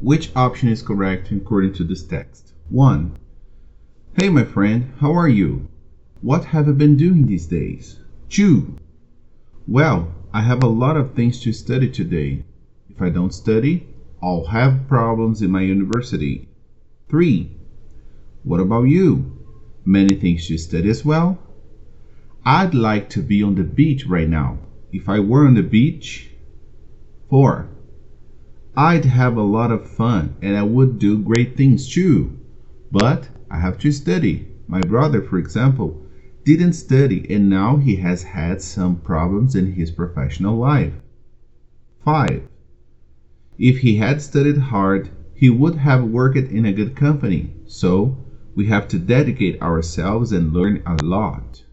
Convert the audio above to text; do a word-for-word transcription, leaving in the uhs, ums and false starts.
Which option is correct according to this text? one. Hey my friend, how are you? What have you been doing these days? two. Well, I have a lot of things to study today. If I don't study, I'll have problems in my university. three. What about you? Many things to study as well? I'd like to be on the beach right now. If I were on the beach. four. I'd have a lot of fun and I would do great things too. But I have to study. My brother, for example, didn't study and now he has had some problems in his professional life. five. If he had studied hard, he would have worked in a good company. So we have to dedicate ourselves and learn a lot.